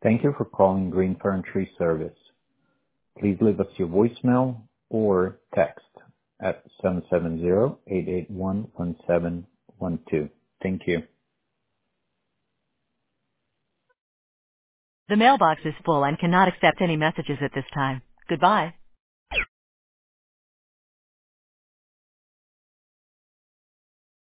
Thank you for calling Green Fern Tree Service. Please leave us your voicemail or text at 770-881-1712. Thank you. The mailbox is full and cannot accept any messages at this time. Goodbye.